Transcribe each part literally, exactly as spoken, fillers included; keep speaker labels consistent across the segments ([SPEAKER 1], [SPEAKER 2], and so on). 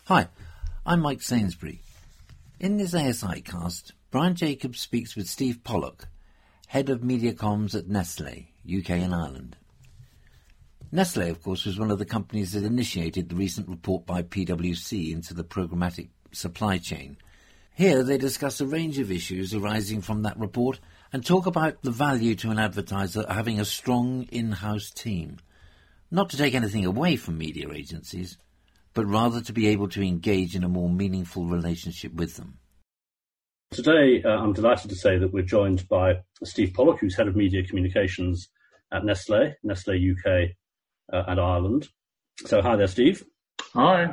[SPEAKER 1] Hi, I'm Mike Sainsbury. In this A S I cast, Brian Jacobs speaks with Steve Pollock, Head of Media Comms at Nestlé, U K and Ireland. Nestlé, of course, was one of the companies that initiated the recent report by P W C into the programmatic supply chain. Here they discuss a range of issues arising from that report and talk about the value to an advertiser of having a strong in-house team. Not to take anything away from media agencies, but rather to be able to engage in a more meaningful relationship with them.
[SPEAKER 2] Today, uh, I'm delighted to say that we're joined by Steve Pollock, who's Head of Media Communications at Nestlé, Nestlé U K uh, and Ireland. So hi there, Steve.
[SPEAKER 3] Hi.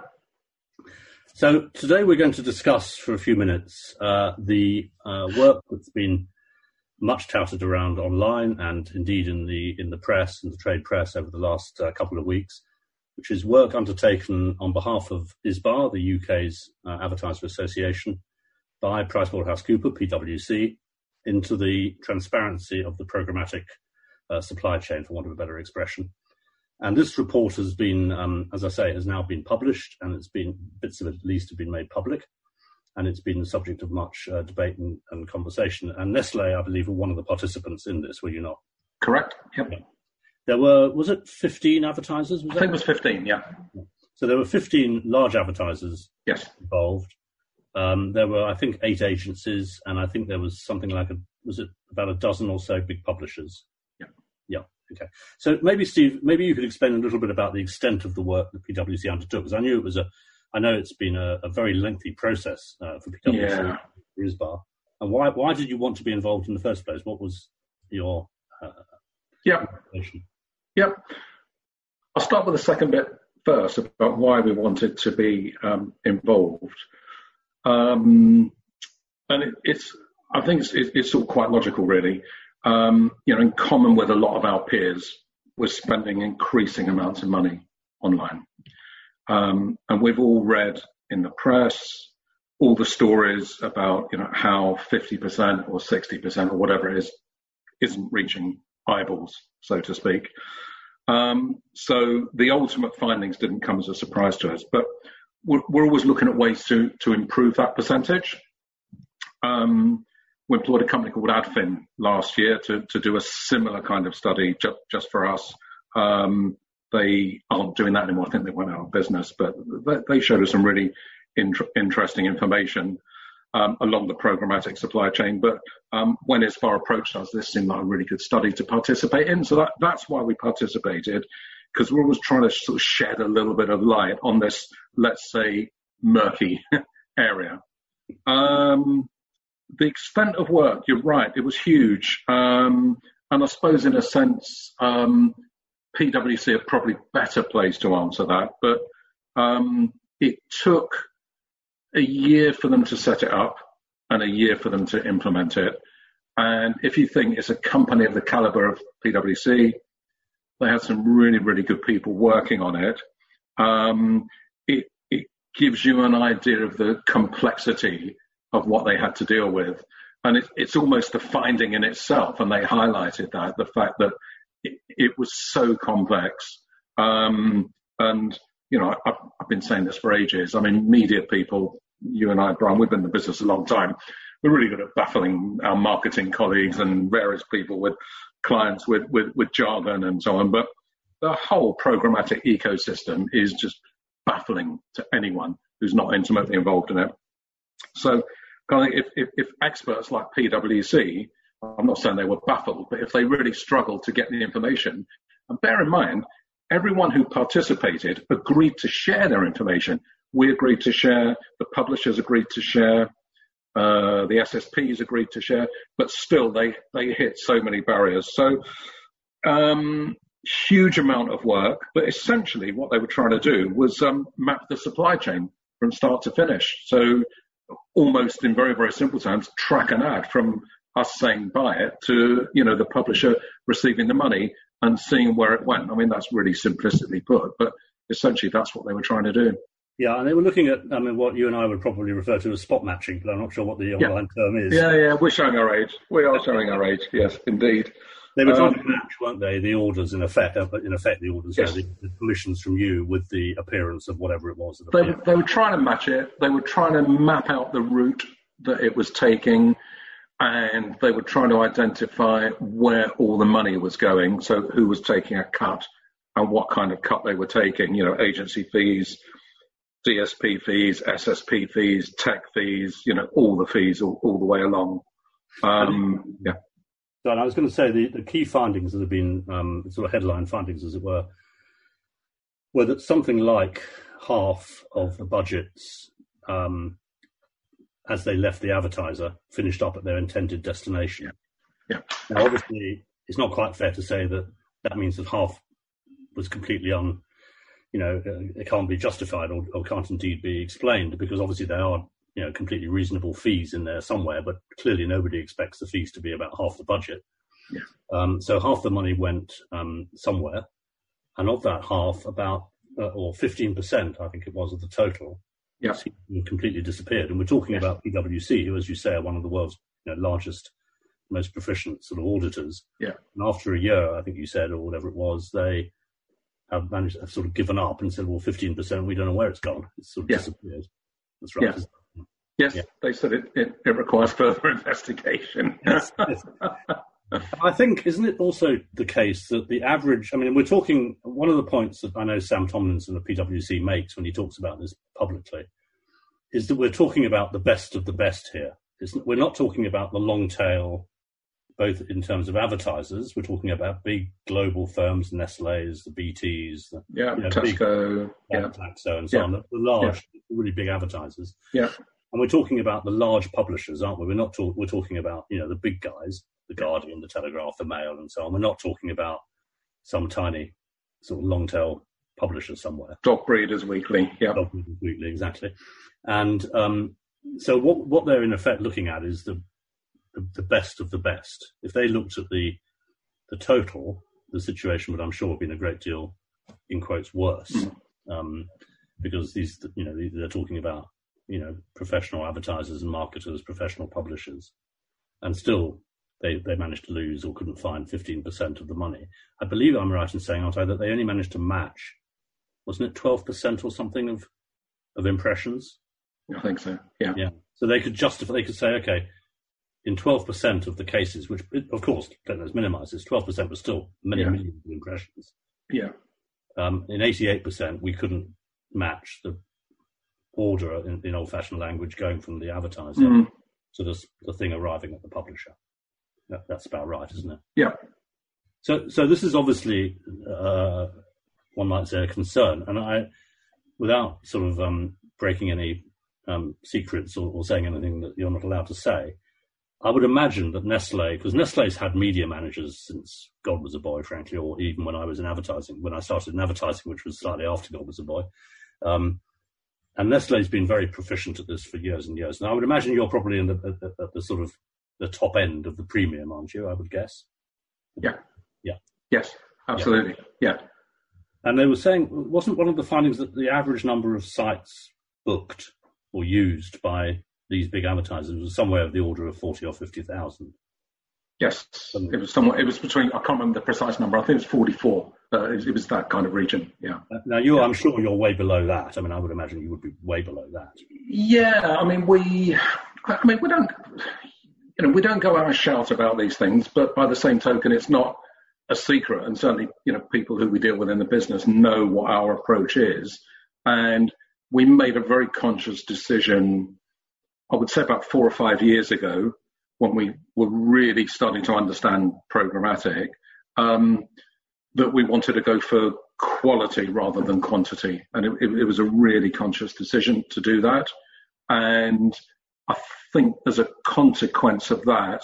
[SPEAKER 2] So today we're going to discuss for a few minutes uh, the uh, work that's been much touted around online and indeed in the in the press, in the trade press over the last uh, couple of weeks, which is work undertaken on behalf of ISBA, the U K's uh, Advertiser Association, by PricewaterhouseCoopers, P W C, into the transparency of the programmatic uh, supply chain, for want of a better expression. And this report has been, um, as I say, has now been published, and it's been, bits of it at least have been made public, and it's been the subject of much uh, debate and, and conversation. And Nestlé, I believe, were one of the participants in this, were you not?
[SPEAKER 3] Correct, yep.
[SPEAKER 2] Yeah. There were, was it fifteen advertisers? Was
[SPEAKER 3] I think it was fifteen, yeah.
[SPEAKER 2] So there were fifteen large advertisers
[SPEAKER 3] yes.
[SPEAKER 2] involved. Um, there were, I think, eight agencies, and I think there was something like, a, was it about a dozen or so big publishers?
[SPEAKER 3] Yeah.
[SPEAKER 2] Yeah, okay. So maybe, Steve, maybe you could explain a little bit about the extent of the work that P W C undertook, because I knew it was a, I know it's been a, a very lengthy process uh, for P W C,
[SPEAKER 3] yeah.
[SPEAKER 2] for ISBA. And why, why did you want to be involved in the first place? What was your uh,
[SPEAKER 3] yeah.
[SPEAKER 2] motivation?
[SPEAKER 3] Yep. I'll start with the second bit first about why we wanted to be um, involved. Um, and it, it's, I think it's, it, it's all quite logical, really. Um, you know, in common with a lot of our peers, we're spending increasing amounts of money online. Um, and we've all read in the press all the stories about, you know, how fifty percent or sixty percent or whatever it is isn't reaching eyeballs, so to speak. Um, so the ultimate findings didn't come as a surprise to us, but we're, we're always looking at ways to, to improve that percentage. Um, we employed a company called Adfin last year to, to do a similar kind of study just, just for us. Um, they aren't doing that anymore. I think they went out of business, but they showed us some really int- interesting information Um, along the programmatic supply chain. But um, when ISBA approached us, this seemed like a really good study to participate in. So that, that's why we participated, because we're always trying to sort of shed a little bit of light on this, let's say, murky area. Um, the extent of work, you're right, it was huge. Um, and I suppose in a sense, um, P W C are probably better placed to answer that. But um, it took a year for them to set it up and a year for them to implement it. And if you think it's a company of the caliber of P W C, they had some really, really good people working on it. Um, it, it gives you an idea of the complexity of what they had to deal with. And it, it's almost a finding in itself. And they highlighted that, the fact that it, it was so complex. Um, and, you know, I've, I've been saying this for ages. I mean, media people, you and I, Brian, we've been in the business a long time. We're really good at baffling our marketing colleagues and various people with clients with, with, with jargon and so on. But the whole programmatic ecosystem is just baffling to anyone who's not intimately involved in it. So kind of if, if, if experts like P W C, I'm not saying they were baffled, but if they really struggled to get the information, and bear in mind, everyone who participated agreed to share their information. We agreed to share, the publishers agreed to share, uh, the S S Ps agreed to share, but still they, they hit so many barriers. So um, huge amount of work, but essentially what they were trying to do was um, map the supply chain from start to finish. So almost in very, very simple terms, track an ad from us saying buy it to, you know, the publisher receiving the money and seeing where it went. I mean, that's really simplistically put, but essentially that's what they were trying to do.
[SPEAKER 2] Yeah, and they were looking at, I mean, what you and I would probably refer to as spot matching, but I'm not sure what the online
[SPEAKER 3] yeah.
[SPEAKER 2] term is.
[SPEAKER 3] Yeah, yeah, we're showing our age. We are showing our age, yes, indeed.
[SPEAKER 2] They were trying
[SPEAKER 3] Um,
[SPEAKER 2] to match, weren't they, the orders in effect, uh, in effect the orders,
[SPEAKER 3] Yes.
[SPEAKER 2] yeah, the, the permissions from you with the appearance of whatever it was. That
[SPEAKER 3] They,
[SPEAKER 2] appeared.
[SPEAKER 3] were- they were trying to match it. They were trying to map out the route that it was taking, and they were trying to identify where all the money was going. So who was taking a cut and what kind of cut they were taking. You know, agency fees, D S P fees, S S P fees, tech fees. You know, all the fees all, all the way along. Um, yeah.
[SPEAKER 2] So I was going to say the, the key findings that have been um, sort of headline findings, as it were, were that something like half of the budgets, um, as they left the advertiser, finished up at their intended destination.
[SPEAKER 3] Yeah.
[SPEAKER 2] Now, obviously, it's not quite fair to say that that means that half was completely un, you know, uh, it can't be justified or, or can't indeed be explained, because obviously there are, you know, completely reasonable fees in there somewhere, but clearly nobody expects the fees to be about half the budget.
[SPEAKER 3] Yeah.
[SPEAKER 2] Um, so half the money went um, somewhere, and of that half, about uh, or fifteen percent, I think it was, of the total,
[SPEAKER 3] Yeah.
[SPEAKER 2] completely disappeared. And we're talking about P W C, who, as you say, are one of the world's, you know, largest, most proficient sort of auditors.
[SPEAKER 3] Yeah.
[SPEAKER 2] And after a year, I think you said, or whatever it was, they have managed, have sort of given up and said, well, fifteen percent, we don't know where it's gone. It's sort of
[SPEAKER 3] Yeah.
[SPEAKER 2] disappeared. That's right.
[SPEAKER 3] Yeah. Yes,
[SPEAKER 2] Yeah.
[SPEAKER 3] they said it, it, it requires further investigation.
[SPEAKER 2] Yes, yes. I think, isn't it also the case that the average, I mean, we're talking, one of the points that I know Sam Tomlinson of P W C makes when he talks about this publicly is that we're talking about the best of the best here. It's, we're not talking about the long tail, both in terms of advertisers. We're talking about big global firms, Nestle's, the B T's, the
[SPEAKER 3] Yeah,
[SPEAKER 2] you know,
[SPEAKER 3] Tesco.
[SPEAKER 2] big,
[SPEAKER 3] Yeah,
[SPEAKER 2] Taxo and so
[SPEAKER 3] Yeah.
[SPEAKER 2] on, the large, really big advertisers.
[SPEAKER 3] yeah,
[SPEAKER 2] And we're talking about the large publishers, aren't we? We're not talk, we're talking about, you know, the big guys, the Guardian, the Telegraph, the Mail, and so on. We're not talking about some tiny sort of long tail publisher somewhere.
[SPEAKER 3] Dog Breeders Weekly. Yeah,
[SPEAKER 2] Dog Breeders Weekly, exactly. And um, so what what they're in effect looking at is the, the the best of the best. If they looked at the the total, the situation would, I'm sure, have been a great deal, in quotes, worse, mm. um, because these, you know, they're talking about, you know, professional advertisers and marketers, professional publishers, and still they, they managed to lose or couldn't find fifteen percent of the money. I believe I'm right in saying, aren't I, that they only managed to match, wasn't it twelve percent or something of of impressions?
[SPEAKER 3] I think so, yeah.
[SPEAKER 2] Yeah. So they could justify, they could say, okay, in twelve percent of the cases, which of course, don't let's minimize this, twelve percent was still many
[SPEAKER 3] Yeah.
[SPEAKER 2] millions of impressions.
[SPEAKER 3] Yeah,
[SPEAKER 2] Um, in eighty-eight percent, we couldn't match the order in, in old-fashioned language going from the advertiser
[SPEAKER 3] mm.
[SPEAKER 2] to the, the thing arriving at the publisher. That, that's about right, isn't it?
[SPEAKER 3] yeah,
[SPEAKER 2] So, so this is obviously, uh, one might say, a concern. And I, without sort of um, breaking any um, secrets or, or saying anything that you're not allowed to say, I would imagine that Nestle, because Nestle's had media managers since God was a boy, frankly, or even when I was in advertising, when I started in advertising, which was slightly after God was a boy. Um, and Nestle's been very proficient at this for years and years. And I would imagine you're probably in the, at, at the sort of the top end of the premium, aren't you? I would guess.
[SPEAKER 3] yeah,
[SPEAKER 2] Yeah.
[SPEAKER 3] yes, absolutely, yeah.
[SPEAKER 2] And they were saying, wasn't one of the findings that the average number of sites booked or used by these big advertisers was somewhere of the order of forty or fifty thousand?
[SPEAKER 3] Yes, it was somewhat. It was between. I can't remember the precise number. I think it was forty-four. Uh, it, it was that kind of region. Yeah.
[SPEAKER 2] Now you, I'm sure you're way below that. I mean, I would imagine you would be way below that.
[SPEAKER 3] Yeah, I mean, we. I mean, we don't. You know, we don't go out and shout about these things, but by the same token, it's not a secret, and certainly, you know, people who we deal with in the business know what our approach is, and we made a very conscious decision. I would say about four or five years ago, when we were really starting to understand programmatic, um, that we wanted to go for quality rather than quantity. And it, it, it was a really conscious decision to do that. And I think as a consequence of that,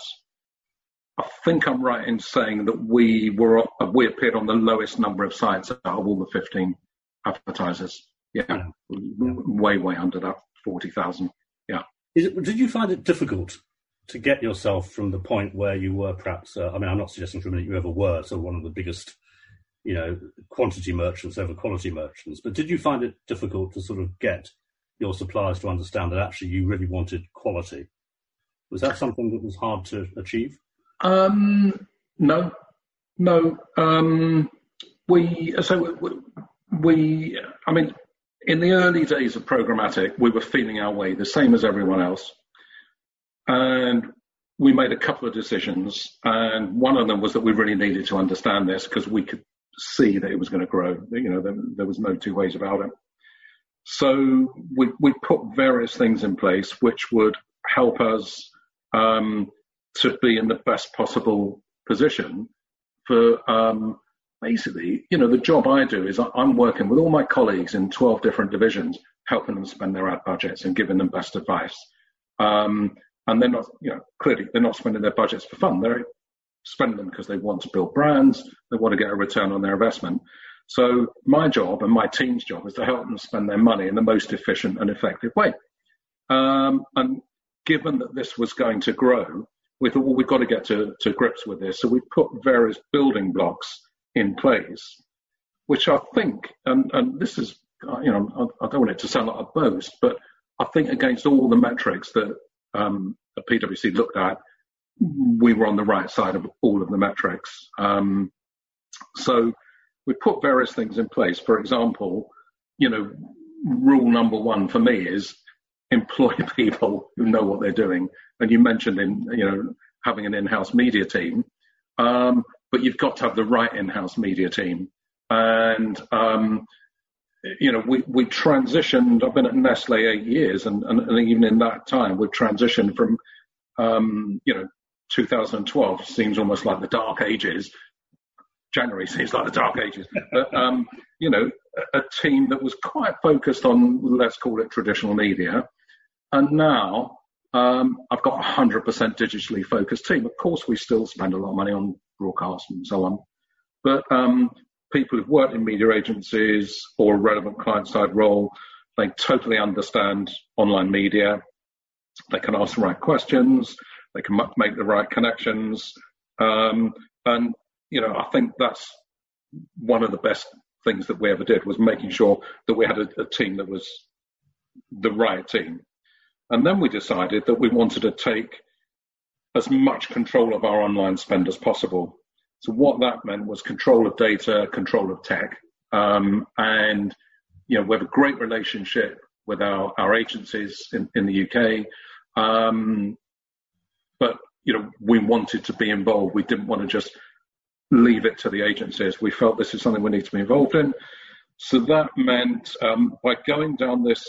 [SPEAKER 3] I think I'm right in saying that we were we appeared on the lowest number of sites out of all the fifteen advertisers. Yeah, yeah. way, way under that forty thousand. Yeah.
[SPEAKER 2] Is it, did you find it difficult to get yourself from the point where you were perhaps, uh, I mean, I'm not suggesting for a minute you ever were sort of one of the biggest, you know, quantity merchants over quality merchants, but did you find it difficult to sort of get your suppliers to understand that actually you really wanted quality? Was that something that was hard to achieve?
[SPEAKER 3] Um, no, No, um, we, so we, we, I mean, in the early days of programmatic, we were feeling our way, the same as everyone else. And we made a couple of decisions. And one of them was that we really needed to understand this because we could see that it was going to grow. You know, there, there was no two ways about it. So we, we put various things in place which would help us um, to be in the best possible position for um, basically, you know, the job I do is I'm working with all my colleagues in twelve different divisions, helping them spend their ad budgets and giving them best advice. Um, and they're not, you know, clearly they're not spending their budgets for fun. They're spending them because they want to build brands. They want to get a return on their investment. So my job and my team's job is to help them spend their money in the most efficient and effective way. Um, and given that this was going to grow, we thought, well, we've got to get to, to grips with this. So we put various building blocks in place, which I think, and, and this is, you know, I, I don't want it to sound like a boast, but I think against all the metrics that um, the P W C looked at, we were on the right side of all of the metrics. Um, so we put various things in place. For example, you know, rule number one for me is employ people who know what they're doing. And you mentioned in, you know, having an in-house media team, um, but you've got to have the right in-house media team. And, um, you know, we, we transitioned, I've been at Nestle eight years, and, and, and even in that time, we've transitioned from, um, you know, two thousand twelve seems almost like the dark ages. January seems like the dark ages. But, um, you know, a, a team that was quite focused on, let's call it traditional media. And now um, I've got a one hundred percent digitally focused team. Of course, we still spend a lot of money on broadcast and so on. But um, people who've worked in media agencies or a relevant client-side role, they totally understand online media. They can ask the right questions. They can make the right connections. Um, and, you know, I think that's one of the best things that we ever did, was making sure that we had a, a team that was the right team. And then we decided that we wanted to take as much control of our online spend as possible. So what that meant was control of data, control of tech. Um, and, you know, we have a great relationship with our, our agencies in, in the U K. Um, but, you know, we wanted to be involved. We didn't want to just leave it to the agencies. We felt this is something we need to be involved in. So that meant um, by going down this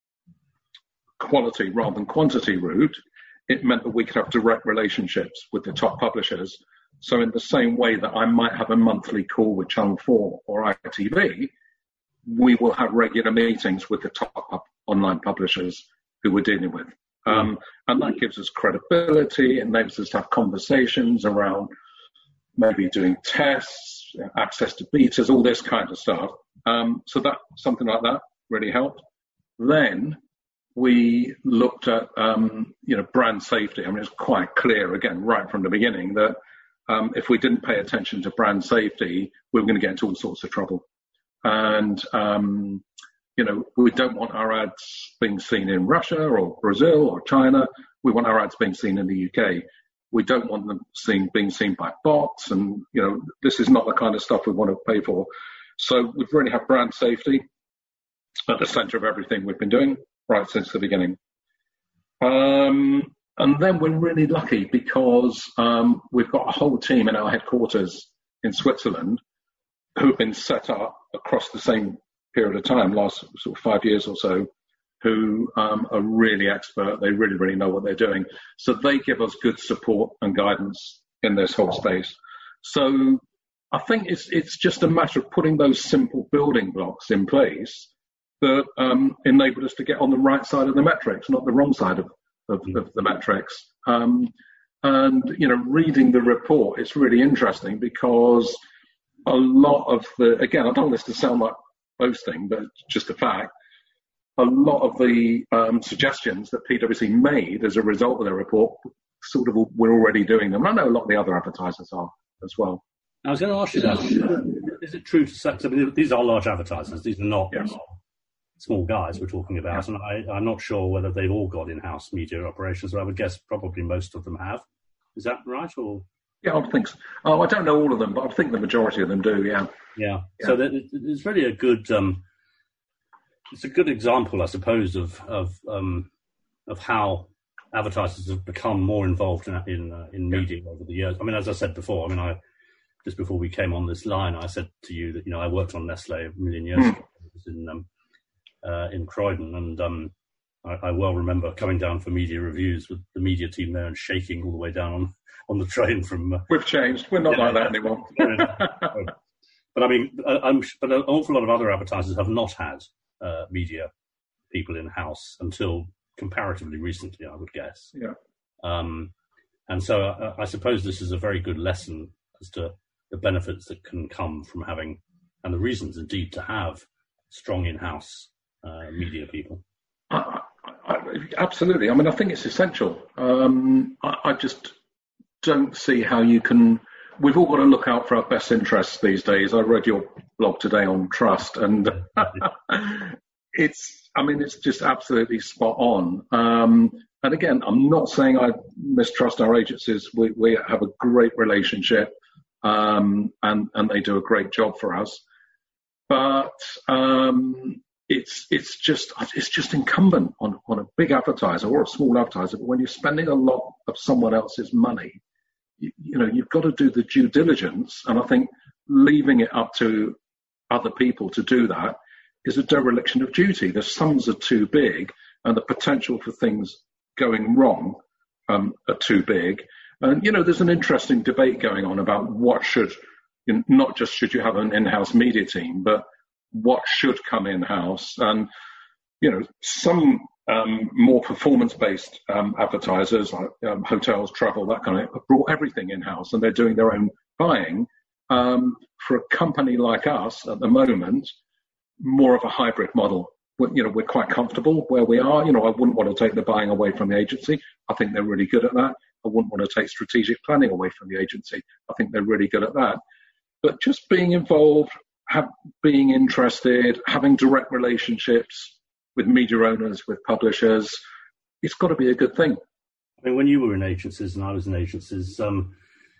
[SPEAKER 3] quality rather than quantity route, it meant that we could have direct relationships with the top publishers. So in the same way that I might have a monthly call with Channel four or I T V, we will have regular meetings with the top online publishers who we're dealing with. Um, and that gives us credibility. It enables us to have conversations around maybe doing tests, access to betas, all this kind of stuff. Um, so that something like that really helped. Then we looked at, um, you know, brand safety. I mean, it's quite clear, again, right from the beginning, that um, if we didn't pay attention to brand safety, we were going to get into all sorts of trouble. And, um, you know, we don't want our ads being seen in Russia or Brazil or China. We want our ads being seen in the U K. We don't want them seen, being seen by bots. And, you know, this is not the kind of stuff we want to pay for. So we've really had brand safety at the center of everything we've been doing right since the beginning. Um, and then we're really lucky because um, we've got a whole team in our headquarters in Switzerland who've been set up across the same period of time, last sort of five years or so, who um, are really expert. They really, really know what they're doing. So they give us good support and guidance in this whole space. So I think it's it's just a matter of putting those simple building blocks in place that um, enable us to get on the right side of the metrics, not the wrong side of, of, of the metrics. Um, and, you know, reading the report, it's really interesting because a lot of the, again, I don't want this to sound like boasting, but just a fact, a lot of the um, suggestions that P W C made as a result of their report, sort of we're already doing them. I know a lot of the other advertisers are as well.
[SPEAKER 2] I was going to ask you that. Is it true to say, I mean, these are large advertisers, these are not
[SPEAKER 3] Yes.
[SPEAKER 2] small guys we're talking about, and I, I'm not sure whether they've all got in-house media operations, but I would guess probably most of them have. Is that right? Or
[SPEAKER 3] Yeah, I think so. Oh, I don't know all of them, but I think the majority of them do. Yeah.
[SPEAKER 2] Yeah.
[SPEAKER 3] Yeah.
[SPEAKER 2] So there, it's really a good. Um, it's a good example, I suppose, of of um, of how advertisers have become more involved in in, uh, in media over the years. I mean, as I said before, I mean, I just before we came on this line, I said to you that you know I worked on Nestle a million years mm. ago. It was in um, uh, in Croydon, and um, I, I well remember coming down for media reviews with the media team there and shaking all the way down on, on the train from. Uh,
[SPEAKER 3] We've changed. We're not yeah, like that anymore.
[SPEAKER 2] But I mean, I'm, but an awful lot of other advertisers have not had uh, media people in house until comparatively recently, I would guess.
[SPEAKER 3] Yeah.
[SPEAKER 2] Um, and so I, I suppose this is a very good lesson as to the benefits that can come from having, and the reasons indeed to have strong in-house uh, media people.
[SPEAKER 3] I, I, absolutely. I mean, I think it's essential. Um, I, I just don't see how you can. We've all got to look out for our best interests these days. I read your blog today on trust, and it's, I mean, it's just absolutely spot on. Um, and again, I'm not saying I mistrust our agencies. We, we have a great relationship, um, and, and they do a great job for us. But um, it's it's just it's just incumbent on, on a big advertiser or a small advertiser. But when you're spending a lot of someone else's money, You, you know, you've got to do the due diligence, and I think leaving it up to other people to do that is a dereliction of duty. The sums are too big, and the potential for things going wrong um, are too big. And, you know, there's an interesting debate going on about what should, you know, not just should you have an in-house media team, but what should come in-house. And, you know, some Um, more performance-based um, advertisers like um, hotels, travel, that kind of thing, have brought everything in-house, and they're doing their own buying. Um, for a company like us at the moment, more of a hybrid model. We're, you know, we're quite comfortable where we are. You know, I wouldn't want to take the buying away from the agency. I think they're really good at that. I wouldn't want to take strategic planning away from the agency. I think they're really good at that. But just being involved, have, being interested, having direct relationships with media owners, with publishers, it's got to be a good thing.
[SPEAKER 2] I mean, when you were in agencies and I was in agencies, um,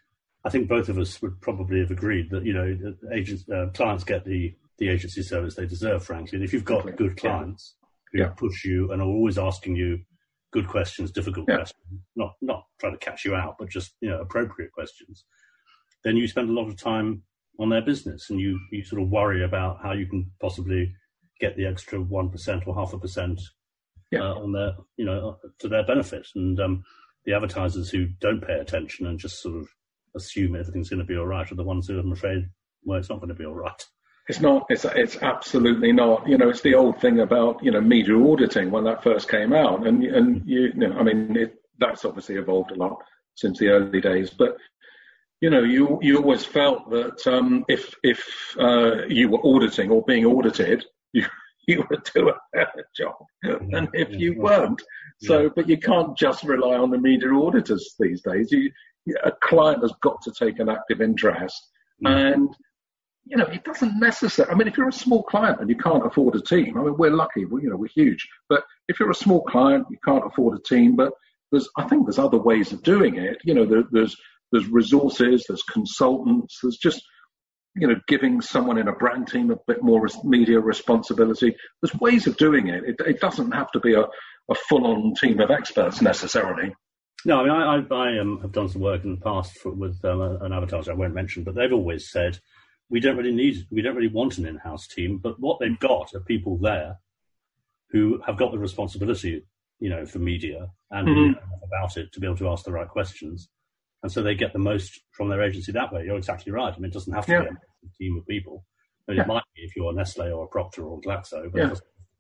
[SPEAKER 2] I think both of us would probably have agreed that, you know, agents, uh, clients get the, the agency service they deserve, frankly. And if you've got good clients who
[SPEAKER 3] yeah.
[SPEAKER 2] push you and are always asking you good questions, difficult yeah. questions, not not trying to catch you out, but just, you know, appropriate questions, then you spend a lot of time on their business, and you, you sort of worry about how you can possibly get the extra one percent or half a percent
[SPEAKER 3] yeah.
[SPEAKER 2] uh, on their, you know, to their benefit. And um, the advertisers who don't pay attention and just sort of assume everything's going to be all right are the ones who, I'm afraid, well, it's not going to be all right.
[SPEAKER 3] It's not. It's it's absolutely not. You know, it's the old thing about, you know, media auditing when that first came out, and and you, you know, I mean, it, that's obviously evolved a lot since the early days, but. You know, you you always felt that um, if if uh, you were auditing or being audited, you you would do a better job than if you weren't. So, yeah. But you can't just rely on the media auditors these days. You, a client has got to take an active interest, mm. and you know it doesn't necessarily. I mean, if you're a small client and you can't afford a team, I mean, we're lucky. We, you know, we're huge. But if you're a small client, you can't afford a team. But there's, I think, there's other ways of doing it. You know, there, there's There's resources, there's consultants, there's just, you know, giving someone in a brand team a bit more media responsibility. There's ways of doing it. It, it doesn't have to be a, a full-on team of experts necessarily.
[SPEAKER 2] No, I mean, I, I, I um, have done some work in the past for, with um, an advertiser I won't mention, but they've always said, we don't really need, we don't really want an in-house team, but what they've got are people there who have got the responsibility, you know, for media and mm-hmm. know about it to be able to ask the right questions. And so they get the most from their agency that way. You're exactly right. I mean, it doesn't have to yeah. be a team of people. I mean, yeah. It might be if you're Nestle or a Procter or Glaxo, but
[SPEAKER 3] yeah.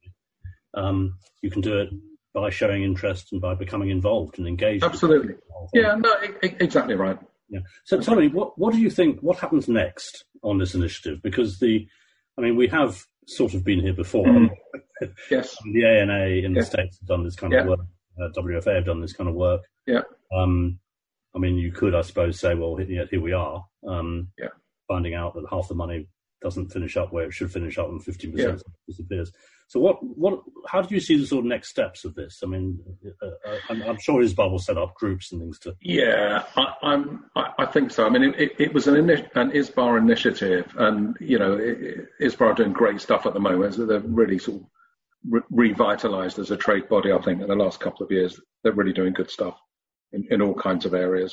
[SPEAKER 2] um, you can do it by showing interest and by becoming involved and engaged.
[SPEAKER 3] Absolutely. Yeah, no, e- exactly right.
[SPEAKER 2] Yeah. So tell me, what, what do you think, what happens next on this initiative? Because the, I mean, we have sort of been here before.
[SPEAKER 3] Mm. Yes.
[SPEAKER 2] The A N A in
[SPEAKER 3] yeah.
[SPEAKER 2] the States have done this kind
[SPEAKER 3] yeah.
[SPEAKER 2] of work. Uh, W F A have done this kind of work.
[SPEAKER 3] Yeah.
[SPEAKER 2] Um, I mean, you could, I suppose, say, well, here, here we are, um,
[SPEAKER 3] yeah.
[SPEAKER 2] finding out that half the money doesn't finish up where it should finish up and fifteen percent
[SPEAKER 3] yeah.
[SPEAKER 2] disappears. So what, what, how do you see the sort of next steps of this? I mean, uh, uh, I'm, I'm sure Isbar will set up groups and things to.
[SPEAKER 3] Yeah, I, I'm. I, I think so. I mean, it, it was an, ini- an Isbar initiative, and you know, it, Isbar are doing great stuff at the moment. So they're really sort of re- revitalised as a trade body. I think in the last couple of years, they're really doing good stuff in, in all kinds of areas.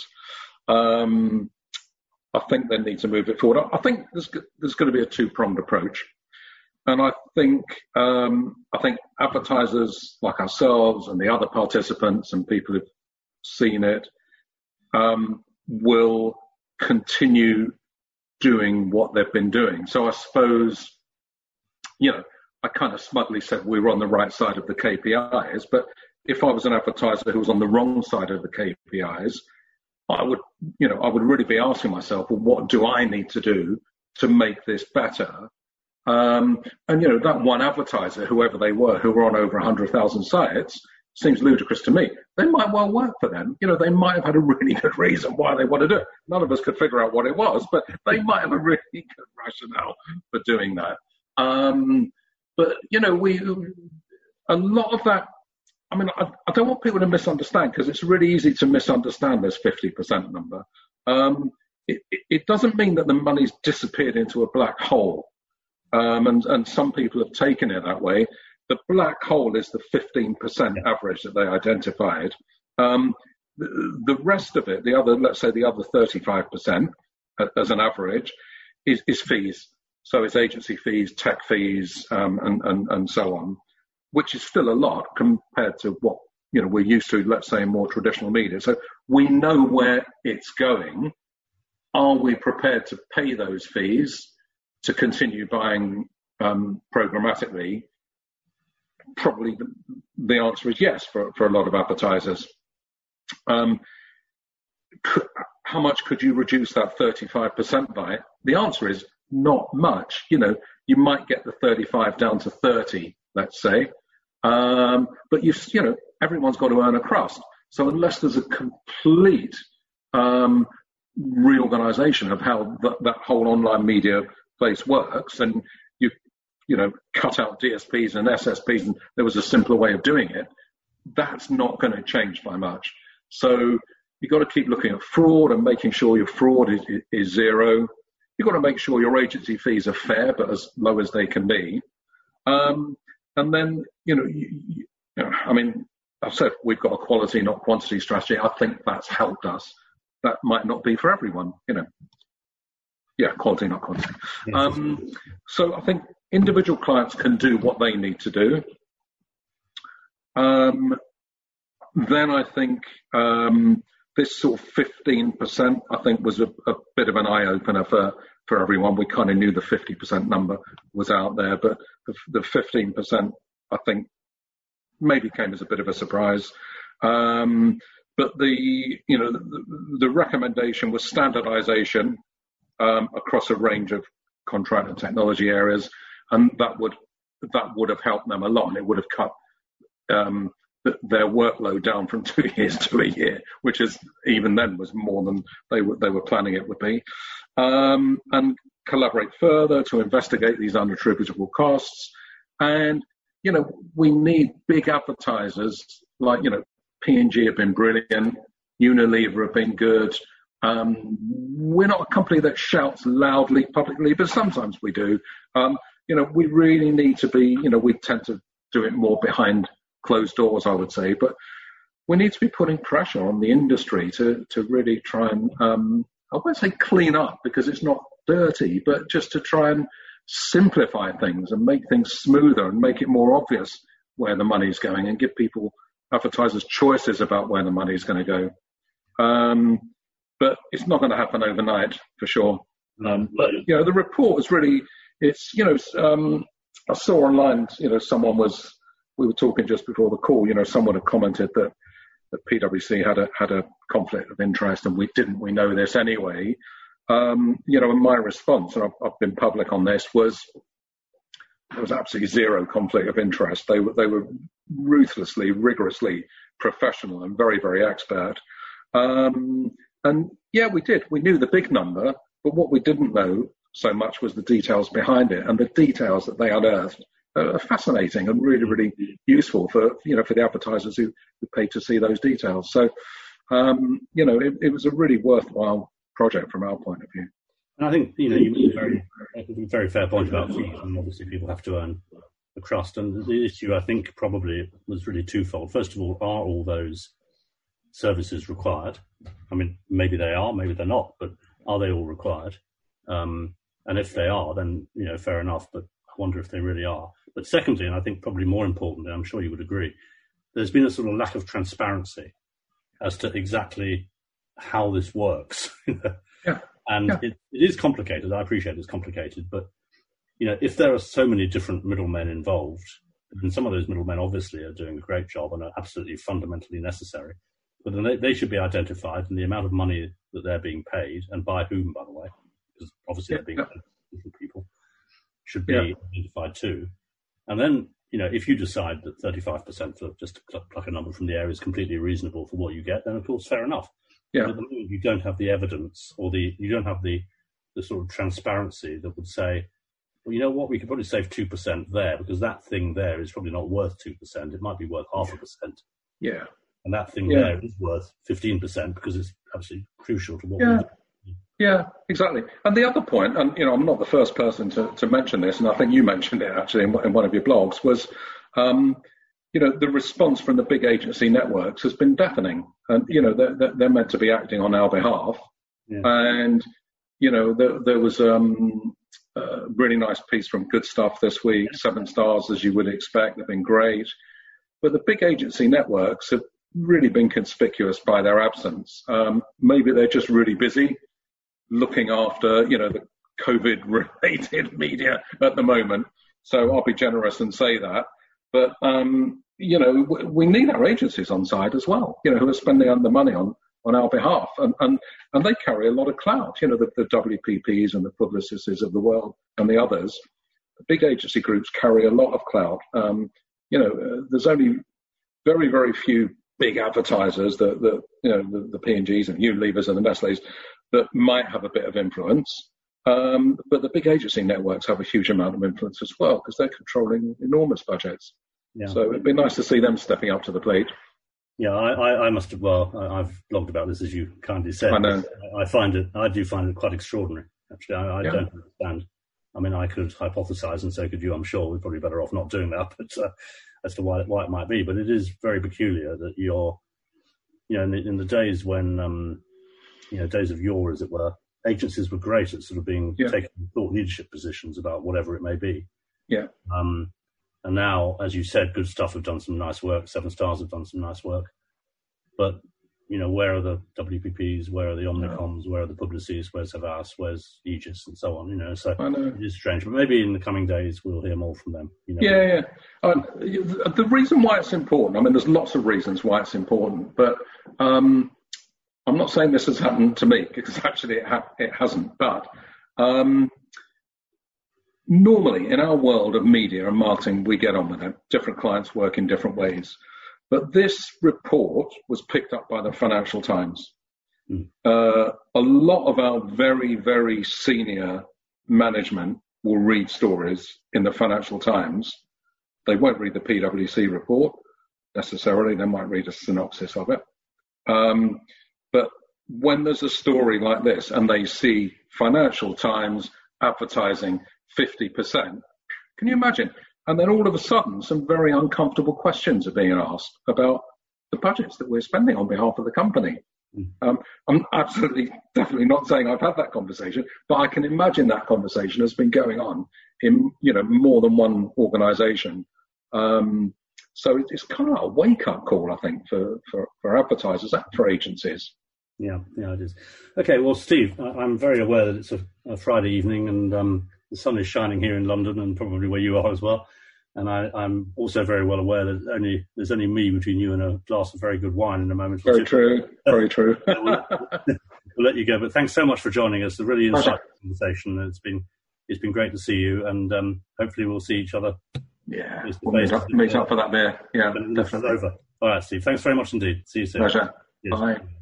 [SPEAKER 3] Um, I think they need to move it forward. I, I think there's there's going to be a two-pronged approach. And I think um, I think advertisers like ourselves and the other participants and people who've seen it um, will continue doing what they've been doing. So I suppose, you know, I kind of smugly said we were on the right side of the K P Is, but if I was an advertiser who was on the wrong side of the K P Is, I would, you know, I would really be asking myself, well, what do I need to do to make this better? Um, and, you know, that one advertiser, whoever they were, who were on over one hundred thousand sites, seems ludicrous to me. They might well work for them. You know, they might have had a really good reason why they want to do it. None of us could figure out what it was, but they might have a really good rationale for doing that. Um, but, you know, we, a lot of that, I mean, I, I don't want people to misunderstand, because it's really easy to misunderstand this fifty percent number. Um, it, it, it doesn't mean that the money's disappeared into a black hole. Um, and, and some people have taken it that way. The black hole is the fifteen percent average that they identified. Um, the, the rest of it, the other, let's say the other thirty-five percent as an average, is, is fees. So it's agency fees, tech fees, um, and, and, and so on, which is still a lot compared to what, you know, we're used to, let's say, in more traditional media. So we know where it's going. Are we prepared to pay those fees to continue buying um, programmatically? Probably the, the answer is yes for, for a lot of advertisers. Um, could, how much could you reduce that thirty-five percent by? The answer is not much. You know, you might get the thirty-five down to thirty, let's say. Um, but you, you know, everyone's got to earn a crust. So unless there's a complete um, reorganization of how th- that whole online media place works, and you you know cut out D S Ps and S S Ps, and there was a simpler way of doing it, that's not going to change by much. So you've got to keep looking at fraud and making sure your fraud is, is zero. You've got to make sure your agency fees are fair, but as low as they can be. Um, and then, you know, you, you know, I mean, I've said we've got a quality, not quantity strategy. I think that's helped us. That might not be for everyone, you know. Yeah, quality, not quantity. Um, so I think individual clients can do what they need to do. Um, then I think um, this sort of fifteen percent, I think, was a, a bit of an eye-opener for, for everyone. We kind of knew the fifty percent number was out there, but the, the fifteen percent, I think, maybe came as a bit of a surprise. Um, but the, you know, the, the recommendation was standardization Um, across a range of contract and technology areas, and that would that would have helped them a lot, and it would have cut um, th- their workload down from two years to a year, which is even then was more than they were they were planning it would be. Um, and collaborate further to investigate these unattributable costs, and you know we need big advertisers like you know P and G have been brilliant, Unilever have been good. Um, we're not a company that shouts loudly publicly, but sometimes we do. Um, you know, we really need to be, you know, we tend to do it more behind closed doors, I would say, but we need to be putting pressure on the industry to, to really try and, um, I won't say clean up because it's not dirty, but just to try and simplify things and make things smoother and make it more obvious where the money's going and give people, advertisers, choices about where the money's going to go. Um, But it's not going to happen overnight, for sure. Um, but, you know, the report is really, it's, you know, um, I saw online, you know, someone was, we were talking just before the call, you know, someone had commented that, that P W C had a, had a conflict of interest, and we didn't, we know this anyway. Um, you know, and my response, and I've, I've been public on this, was there was absolutely zero conflict of interest. They were, they were ruthlessly, rigorously professional and very, very expert. Um, And yeah, we did. We knew the big number, but what we didn't know so much was the details behind it. And the details that they unearthed are fascinating and really, really useful for, you know, for the advertisers who, who pay to see those details. So, um, you know, it, it was a really worthwhile project from our point of view.
[SPEAKER 2] And I think, you know, you made a very, a very fair point about fees, and obviously people have to earn the crust. And the issue, I think, probably was really twofold. First of all, are all those services required? I mean, maybe they are, maybe they're not, but are they all required? Um, and if they are, then, you know, fair enough, but I wonder if they really are. But secondly, and I think probably more importantly, I'm sure you would agree, there's been a sort of lack of transparency as to exactly how this works.
[SPEAKER 3] Yeah.
[SPEAKER 2] And
[SPEAKER 3] yeah.
[SPEAKER 2] It, it is complicated. I appreciate it's complicated, but, you know, if there are so many different middlemen involved, and some of those middlemen obviously are doing a great job and are absolutely fundamentally necessary, but then they, they should be identified, and the amount of money that they're being paid, and by whom, by the way, because obviously
[SPEAKER 3] yeah,
[SPEAKER 2] they're being
[SPEAKER 3] yeah.
[SPEAKER 2] paid by different people, should be
[SPEAKER 3] Yeah.
[SPEAKER 2] identified too. And then, you know, if you decide that thirty-five percent, for just to pluck, pluck a number from the air, is completely reasonable for what you get, then of course, fair enough.
[SPEAKER 3] Yeah.
[SPEAKER 2] But at the moment, you don't have the evidence, or the you don't have the the sort of transparency that would say, well, you know what, we could probably save two percent there, because that thing there is probably not worth two percent. It might be worth half a percent.
[SPEAKER 3] Yeah.
[SPEAKER 2] And that thing
[SPEAKER 3] Yeah.
[SPEAKER 2] there is worth fifteen percent because it's absolutely crucial to what
[SPEAKER 3] Yeah.
[SPEAKER 2] we do.
[SPEAKER 3] Yeah, exactly. And the other point, and you know, I'm not the first person to, to mention this, and I think you mentioned it actually in, in one of your blogs, was, um, you know, the response from the big agency networks has been deafening. And, you know, they're, they're meant to be acting on our behalf.
[SPEAKER 2] Yeah.
[SPEAKER 3] And, you know, there, there was um, a really nice piece from Good Stuff this week, seven stars as you would expect, they've been great. But the big agency networks have really been conspicuous by their absence. Um, maybe they're just really busy looking after, you know, the COVID-related media at the moment. So I'll be generous and say that. But, um, you know, w- we need our agencies on side as well, you know, who are spending the money on, on our behalf. And, and, and they carry a lot of clout, you know, the, the W P Ps and the Publicis of the world and the others. The big agency groups carry a lot of clout. Um, you know, uh, there's only very, very few big advertisers, that, that you know, the, the P and Gs and Unilevers and the Nestle's, that might have a bit of influence. Um, but the big agency networks have a huge amount of influence as well, because they're controlling enormous budgets.
[SPEAKER 2] Yeah.
[SPEAKER 3] So it'd be nice to see them stepping up to the plate.
[SPEAKER 2] Yeah, I, I, I must have, well, I, I've blogged about this, as you kindly said.
[SPEAKER 3] I know.
[SPEAKER 2] I find it, I do find it quite extraordinary, actually. I, I
[SPEAKER 3] Yeah.
[SPEAKER 2] don't understand. I mean, I could hypothesize, and so could you, I'm sure. We're probably better off not doing that, but uh, as to why, why it might be. But it is very peculiar that you're, you know, in the, in the days when, um, you know, days of yore, as it were, agencies were great at sort of being
[SPEAKER 3] Yeah.
[SPEAKER 2] taking thought leadership positions about whatever it may be.
[SPEAKER 3] Yeah.
[SPEAKER 2] Um, and now, as you said, Good Stuff have done some nice work. Seven Stars have done some nice work. But, you know, where are the W P Ps? Where are the Omnicoms? Where are the Publicis? Where's Havas? Where's Aegis? And so on, you know. So
[SPEAKER 3] I know.
[SPEAKER 2] it is strange. But maybe in the coming days, we'll hear more from them. You know.
[SPEAKER 3] Yeah, yeah. Uh, the reason why it's important, I mean, there's lots of reasons why it's important, but um, I'm not saying this has happened to me, because actually it, ha- it hasn't. But um, normally in our world of media and marketing, we get on with it. Different clients work in different ways. But this report was picked up by the Financial Times.
[SPEAKER 2] Mm.
[SPEAKER 3] Uh, a lot of our very, very senior management will read stories in the Financial Times. They won't read the P W C report necessarily. They might read a synopsis of it. Um, but when there's a story like this and they see Financial Times advertising fifty percent, can you imagine? And then all of a sudden, some very uncomfortable questions are being asked about the budgets that we're spending on behalf of the company. Mm. Um, I'm absolutely, definitely not saying I've had that conversation, but I can imagine that conversation has been going on in, you know, more than one organisation. Um, so it's kind of a wake-up call, I think, for, for, for advertisers and for agencies.
[SPEAKER 2] Yeah, yeah, it is. Okay, well, Steve, I'm very aware that it's a, a Friday evening, and um, the sun is shining here in London, and probably where you are as well. And I, I'm also very well aware that only there's only me between you and a glass of very good wine in a moment.
[SPEAKER 3] Very true, very true.
[SPEAKER 2] we'll, we'll let you go, but thanks so much for joining us. A really insightful conversation. It's been it's been great to see you, and um, hopefully we'll see each other.
[SPEAKER 3] Yeah, we'll meet up, meet up for that beer. Yeah, definitely.
[SPEAKER 2] Over. All right, Steve. Thanks very much indeed. See you soon.
[SPEAKER 3] Pleasure.
[SPEAKER 2] Cheers.
[SPEAKER 3] Bye.